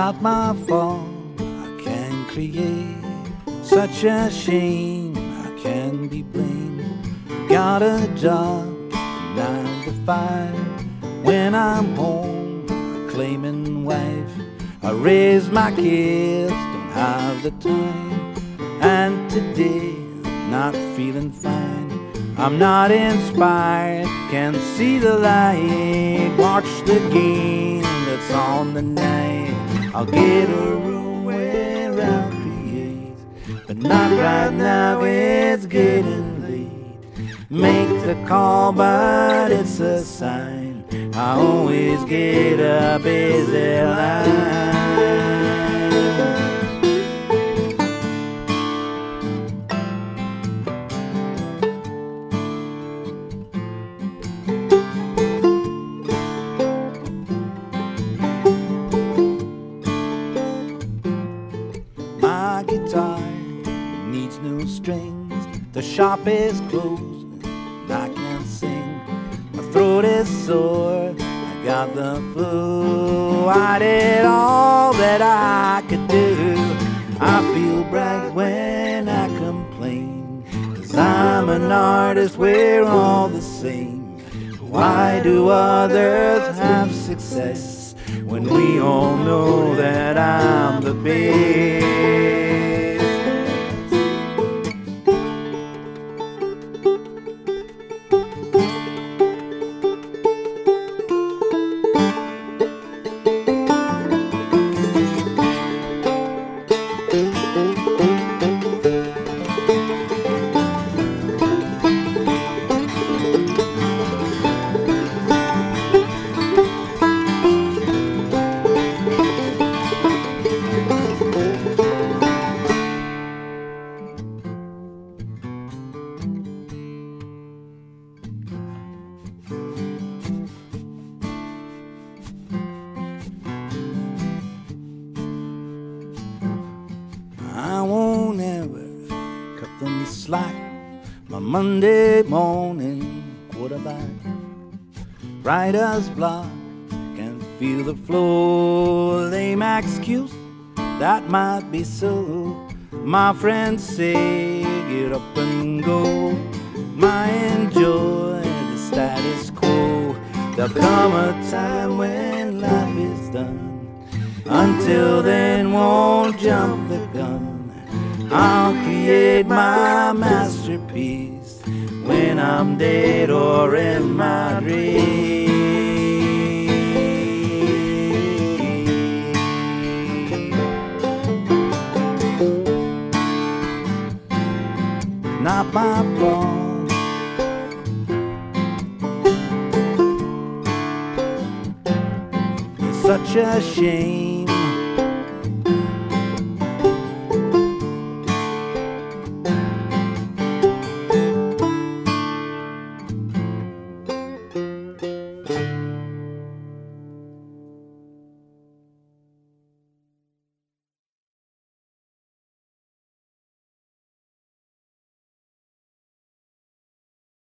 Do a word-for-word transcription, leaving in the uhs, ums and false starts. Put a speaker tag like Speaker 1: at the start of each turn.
Speaker 1: not my fault, I can create such a shame, I can be blamed. Got a job, nine to five. When I'm home, a claiming wife. I raise my kids, don't have the time. And today, not feeling fine. I'm not inspired, can't see the light. Watch the game that's on the night. I'll get a room where I'll create, but not right now, it's getting late. Make the call, but it's a sign. I always get a busy line. My guitar needs new strings. The shop is closed and I can't sing. My throat is sore, I got the flu. I did all that I could do. I feel bright when I complain, 'cause I'm an artist, we're all the same. Why do others have success when we all know that I'm the best? I won't ever cut them slack. My Monday morning quarterback, writer's block, can't feel the flow. Lame excuse, that might be so. My friends say get up and go. My enjoy the status quo. There'll come a time when life is done. Until then, won't jump the gun. I'll create my masterpiece when I'm dead or in my dream. Not my fault. It's such a shame.